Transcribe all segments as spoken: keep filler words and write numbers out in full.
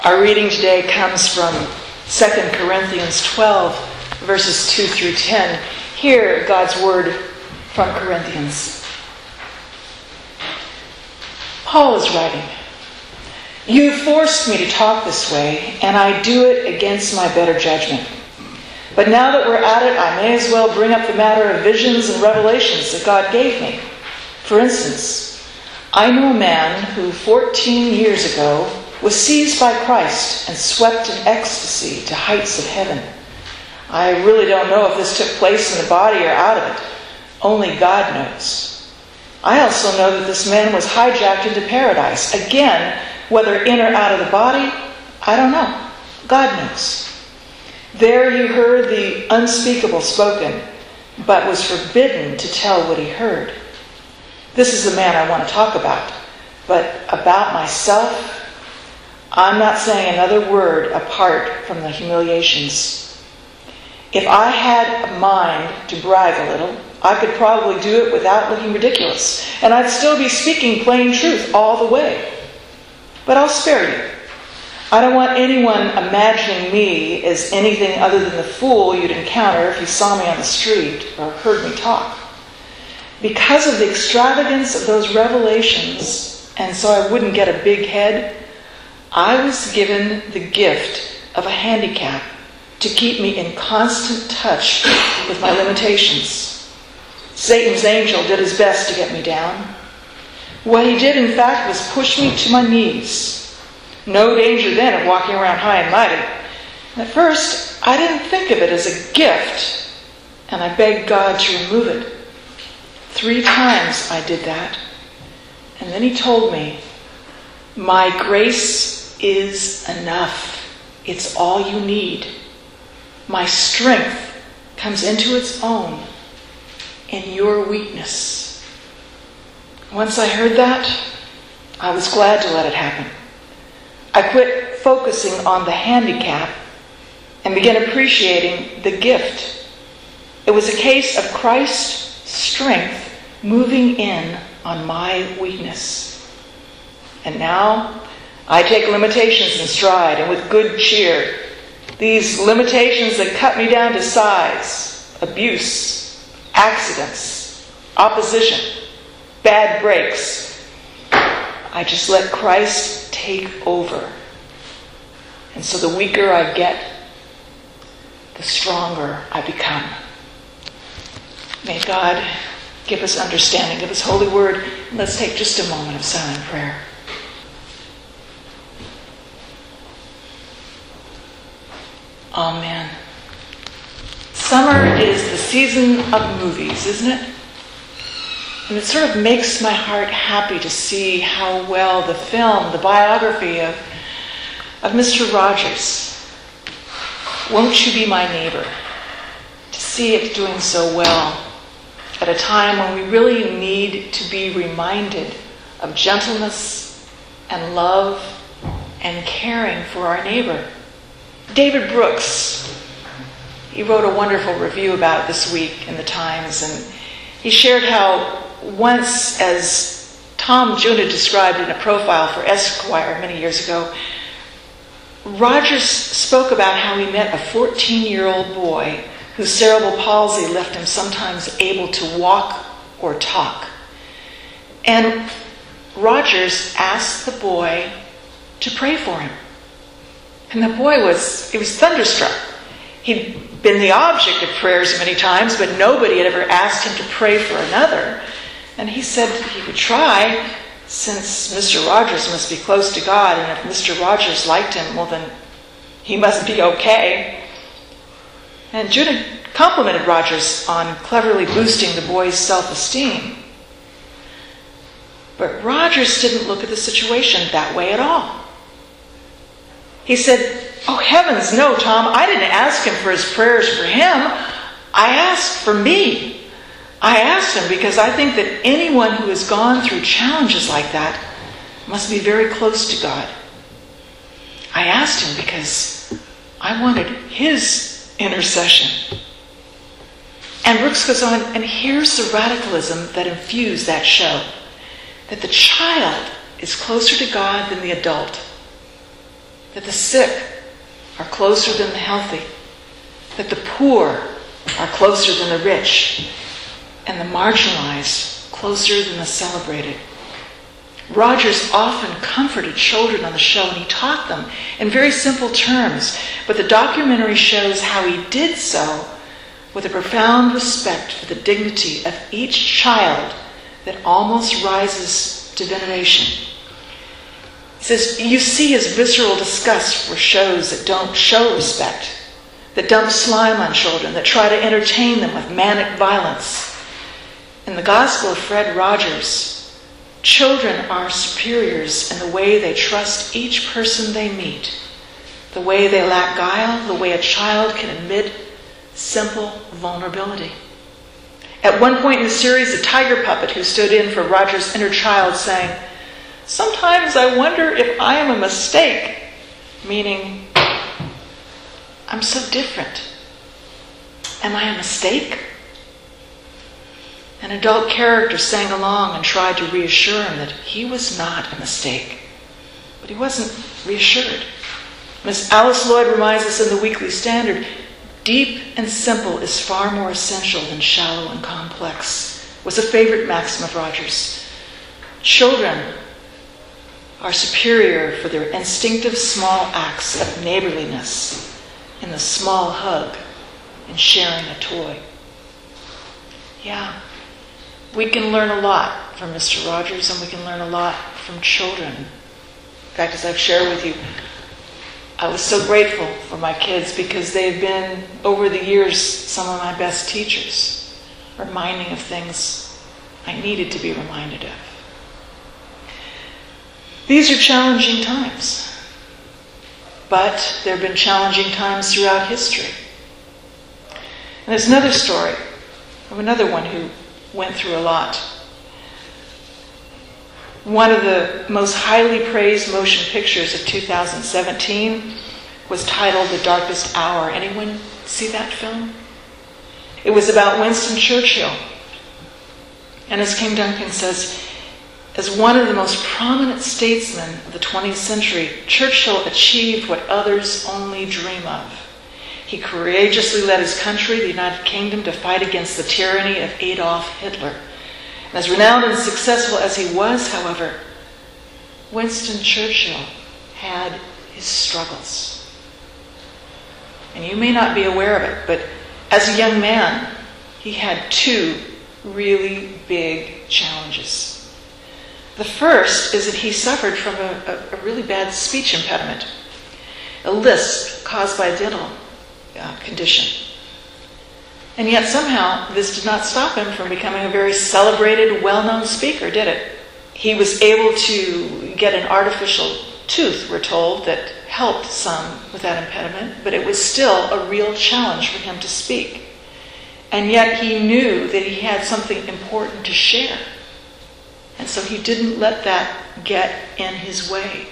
Our reading today comes from Second Corinthians twelve, verses two through ten. Hear God's word from Corinthians. Paul is writing, "You forced me to talk this way, and I do it against my better judgment. But now that we're at it, I may as well bring up the matter of visions and revelations that God gave me. For instance, I know a man who fourteen years ago was seized by Christ and swept in ecstasy to heights of heaven. I really don't know if this took place in the body or out of it. Only God knows. I also know that this man was hijacked into paradise. Again, whether in or out of the body, I don't know. God knows. There you heard the unspeakable spoken, but was forbidden to tell what he heard. This is the man I want to talk about. But about myself, I'm not saying another word apart from the humiliations. If I had a mind to brag a little, I could probably do it without looking ridiculous, and I'd still be speaking plain truth all the way. But I'll spare you. I don't want anyone imagining me as anything other than the fool you'd encounter if you saw me on the street or heard me talk. Because of the extravagance of those revelations, and so I wouldn't get a big head, I was given the gift of a handicap to keep me in constant touch with my limitations. Satan's angel did his best to get me down. What he did, in fact, was push me to my knees. No danger then of walking around high and mighty. And at first, I didn't think of it as a gift, and I begged God to remove it. Three times I did that. And then he told me, "My grace is enough. It's all you need. My strength comes into its own in your weakness." Once I heard that, I was glad to let it happen. I quit focusing on the handicap and began appreciating the gift. It was a case of Christ's strength moving in on my weakness. And now I take limitations in stride and with good cheer. These limitations that cut me down to size, abuse, accidents, opposition, bad breaks. I just let Christ take over. And so the weaker I get, the stronger I become. May God give us understanding of His holy word. Let's take just a moment of silent prayer. Amen. Summer is the season of movies, isn't it? And it sort of makes my heart happy to see how well the film, the biography of, of Mister Rogers, Won't You Be My Neighbor, to see it doing so well at a time when we really need to be reminded of gentleness and love and caring for our neighbor. David Brooks, he wrote a wonderful review about it this week in the Times, and he shared how once, as Tom Juna described in a profile for Esquire many years ago, Rogers spoke about how he met a fourteen-year-old boy whose cerebral palsy left him sometimes able to walk or talk. And Rogers asked the boy to pray for him. And the boy was, he was thunderstruck. He'd been the object of prayers many times, but nobody had ever asked him to pray for another. And he said he would try, since Mister Rogers must be close to God, and if Mister Rogers liked him, well then he must be okay. And Judah complimented Rogers on cleverly boosting the boy's self-esteem. But Rogers didn't look at the situation that way at all. He said, "Oh heavens, no, Tom, I didn't ask him for his prayers for him. I asked for me. I asked him because I think that anyone who has gone through challenges like that must be very close to God. I asked him because I wanted his intercession." And Brooks goes on, and here's the radicalism that infused that show. That the child is closer to God than the adult. that the sick are closer than the healthy, that the poor are closer than the rich, and the marginalized closer than the celebrated. Rogers often comforted children on the show, and he taught them in very simple terms, but the documentary shows how he did so with a profound respect for the dignity of each child that almost rises to veneration. He says, you see his visceral disgust for shows that don't show respect, that dump slime on children, that try to entertain them with manic violence. In the Gospel of Fred Rogers, children are superiors in the way they trust each person they meet, the way they lack guile, the way a child can admit simple vulnerability. At one point in the series, a tiger puppet who stood in for Rogers' inner child sang, "Sometimes I wonder if I am a mistake," meaning, I'm so different. Am I a mistake? An adult character sang along and tried to reassure him that he was not a mistake. But he wasn't reassured. Miss Alice Lloyd reminds us in the Weekly Standard, deep and simple is far more essential than shallow and complex, was a favorite maxim of Rogers. Children are superior for their instinctive small acts of neighborliness, in the small hug, in sharing a toy. Yeah. We can learn a lot from Mister Rogers, and we can learn a lot from children. In fact, as I've shared with you, I was so grateful for my kids because they've been, over the years, some of my best teachers, reminding of things I needed to be reminded of. These are challenging times, but there have been challenging times throughout history. And there's another story of another one who went through a lot. One of the most highly praised motion pictures of two thousand seventeen was titled The Darkest Hour. Anyone see that film? It was about Winston Churchill. And as King Duncan says, as one of the most prominent statesmen of the twentieth century, Churchill achieved what others only dream of. He courageously led his country, the United Kingdom, to fight against the tyranny of Adolf Hitler. And as renowned and successful as he was, however, Winston Churchill had his struggles. And you may not be aware of it, but as a young man, he had two really big challenges. The first is that he suffered from a, a, a really bad speech impediment, a lisp caused by a dental Uh, condition. And yet somehow this did not stop him from becoming a very celebrated, well-known speaker, did it? He was able to get an artificial tooth, we're told, that helped some with that impediment, but it was still a real challenge for him to speak. And yet he knew that he had something important to share. And so he didn't let that get in his way.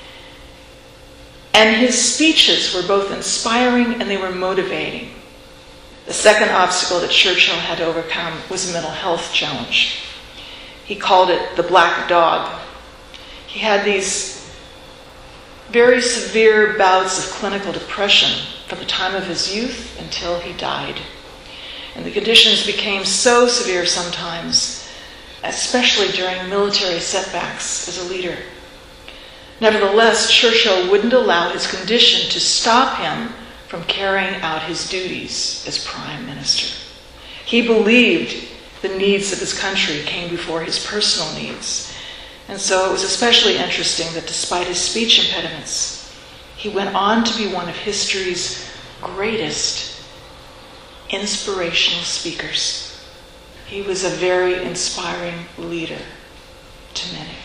And his speeches were both inspiring and they were motivating. The second obstacle that Churchill had to overcome was a mental health challenge. He called it the black dog. He had these very severe bouts of clinical depression from the time of his youth until he died. And the conditions became so severe sometimes, especially during military setbacks as a leader. Nevertheless, Churchill wouldn't allow his condition to stop him from carrying out his duties as Prime Minister. He believed the needs of his country came before his personal needs. And so it was especially interesting that despite his speech impediments, he went on to be one of history's greatest inspirational speakers. He was a very inspiring leader to many.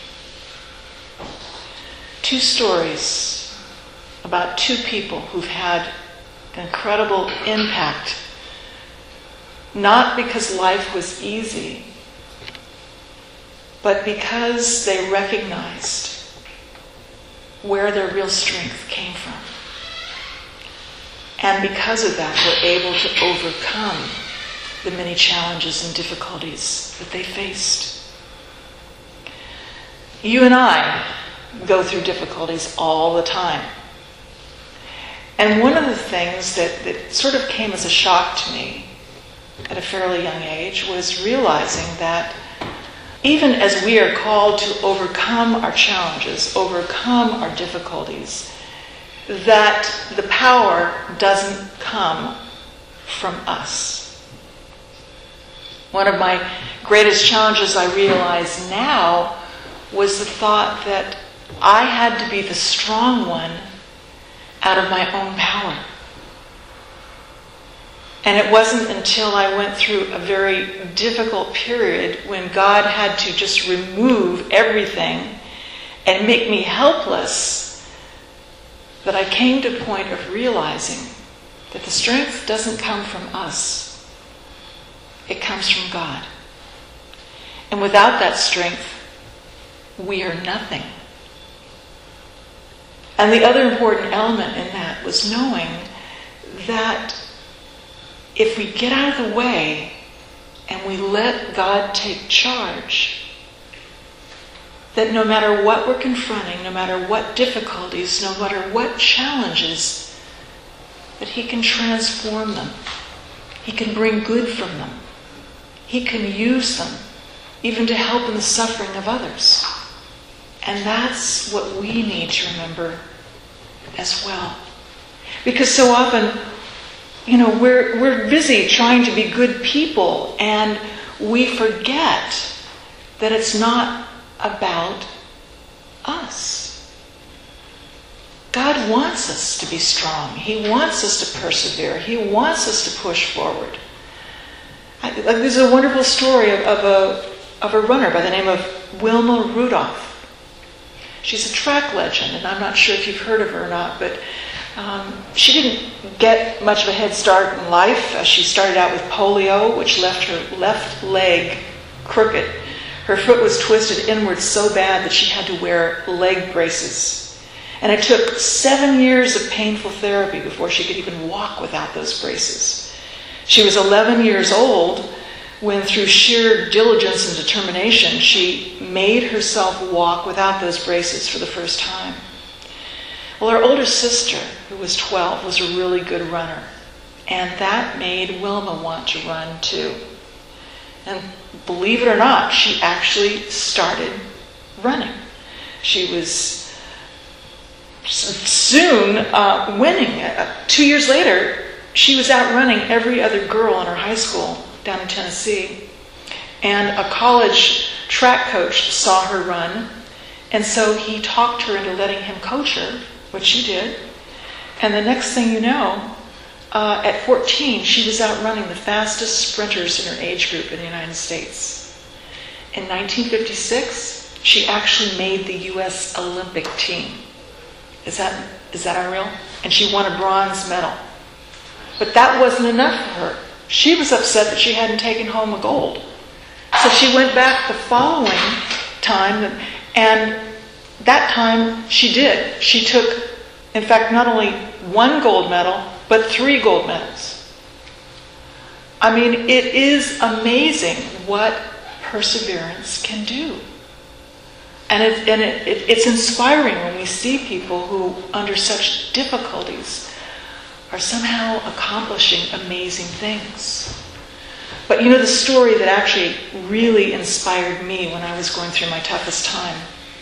Two stories about two people who've had an incredible impact, not because life was easy, but because they recognized where their real strength came from. And because of that, were able to overcome the many challenges and difficulties that they faced. You and I go through difficulties all the time. And one of the things that, that sort of came as a shock to me at a fairly young age was realizing that even as we are called to overcome our challenges, overcome our difficulties, that the power doesn't come from us. One of my greatest challenges I realize now was the thought that I had to be the strong one out of my own power. And it wasn't until I went through a very difficult period when God had to just remove everything and make me helpless that I came to a point of realizing that the strength doesn't come from us. It comes from God. And without that strength, we are nothing. And the other important element in that was knowing that if we get out of the way and we let God take charge, that no matter what we're confronting, no matter what difficulties, no matter what challenges, that He can transform them. He can bring good from them. He can use them even to help in the suffering of others. And that's what we need to remember as well. Because so often, you know, we're we're busy trying to be good people, and we forget that it's not about us. God wants us to be strong. He wants us to persevere. He wants us to push forward. I, like, there's a wonderful story of, of a of a runner by the name of Wilma Rudolph. She's a track legend, and I'm not sure if you've heard of her or not, but um, she didn't get much of a head start in life. Uh, she started out with polio, which left her left leg crooked. Her foot was twisted inward so bad that she had to wear leg braces. And it took seven years of painful therapy before she could even walk without those braces. She was eleven years old when, through sheer diligence and determination, she made herself walk without those braces for the first time. Well, her older sister, who was twelve, was a really good runner. And that made Wilma want to run too. And believe it or not, she actually started running. She was soon uh, winning. Uh, two years later, she was outrunning every other girl in her high school down in Tennessee. And a college track coach saw her run, and so he talked her into letting him coach her, which she did. And the next thing you know, uh, at fourteen, she was outrunning the fastest sprinters in her age group in the United States. In nineteen fifty-six, she actually made the U S Olympic team. Is that is that unreal? And she won a bronze medal. But that wasn't enough for her. She was upset that she hadn't taken home a gold. So she went back the following time, and that time she did. She took, in fact, not only one gold medal, but three gold medals. I mean, it is amazing what perseverance can do. And, it, and it, it, it's inspiring when we see people who, under such difficulties, are somehow accomplishing amazing things. But you know, the story that actually really inspired me when I was going through my toughest time,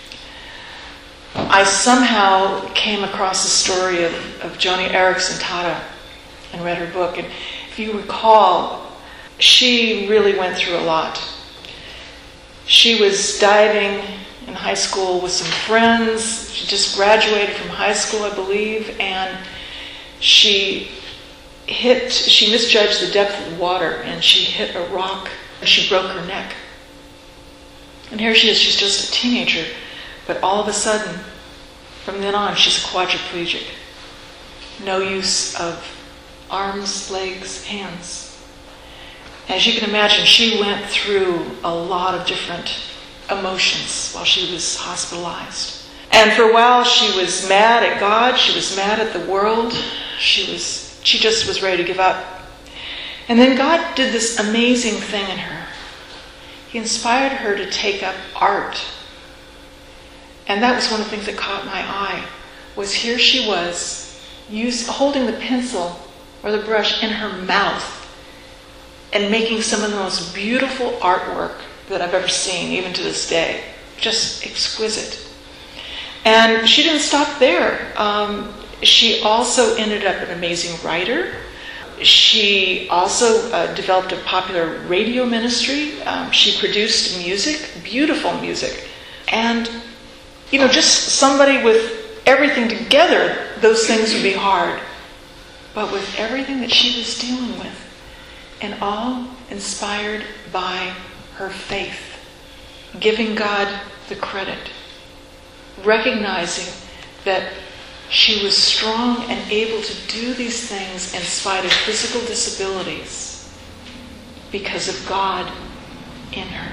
I somehow came across the story of, of Joni Eareckson Tada and read her book. And if you recall, she really went through a lot. She was diving in high school with some friends. She just graduated from high school, I believe, and she hit, she misjudged the depth of the water, and she hit a rock, and she broke her neck. And here she is, she's just a teenager, but all of a sudden, from then on, she's a quadriplegic. No use of arms, legs, hands. As you can imagine, she went through a lot of different emotions while she was hospitalized. And for a while, she was mad at God. She was mad at the world. She was, she just was ready to give up. And then God did this amazing thing in her. He inspired her to take up art. And that was one of the things that caught my eye, was here she was use, holding the pencil or the brush in her mouth and making some of the most beautiful artwork that I've ever seen, even to this day. Just exquisite. And she didn't stop there. Um, she also ended up an amazing writer. She also uh, developed a popular radio ministry. Um, she produced music, beautiful music. And, you know, just somebody with everything together, those things would be hard. But with everything that she was dealing with, and all inspired by her faith, giving God the credit, recognizing that she was strong and able to do these things in spite of physical disabilities because of God in her.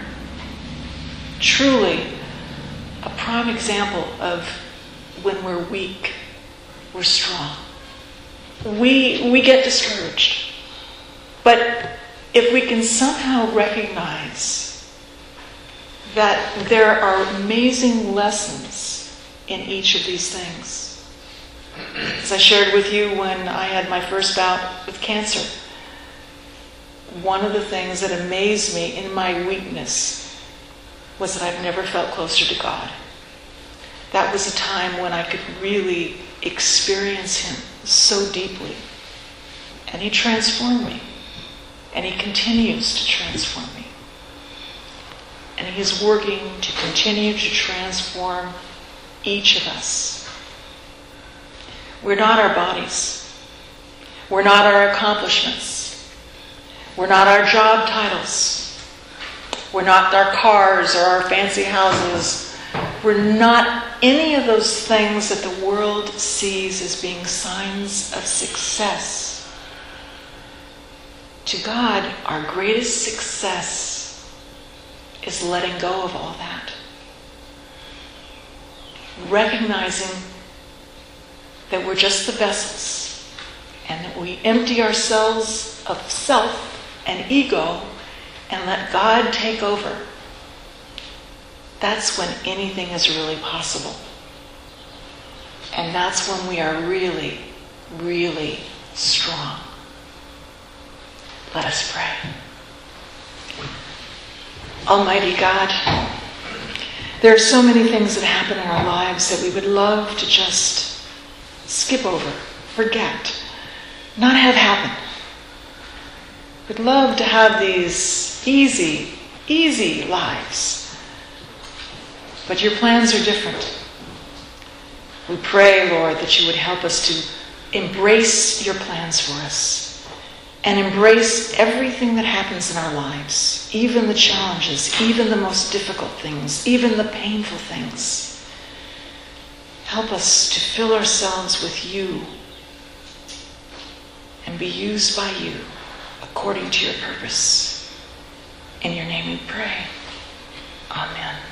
Truly a prime example of when we're weak, we're strong. We, we get discouraged. But if we can somehow recognize that there are amazing lessons in each of these things. As I shared with you when I had my first bout with cancer, one of the things that amazed me in my weakness was that I've never felt closer to God. That was a time when I could really experience Him so deeply. And He transformed me. And He continues to transform me. And He is working to continue to transform each of us. We're not our bodies. We're not our accomplishments. We're not our job titles. We're not our cars or our fancy houses. We're not any of those things that the world sees as being signs of success. To God, our greatest success is letting go of all that. Recognizing that we're just the vessels and that we empty ourselves of self and ego and let God take over. That's when anything is really possible. And that's when we are really, really strong. Let us pray. Almighty God, there are so many things that happen in our lives that we would love to just skip over, forget, not have happen. We'd love to have these easy, easy lives. But your plans are different. We pray, Lord, that you would help us to embrace your plans for us. And embrace everything that happens in our lives, even the challenges, even the most difficult things, even the painful things. Help us to fill ourselves with you and be used by you according to your purpose. In your name we pray. Amen.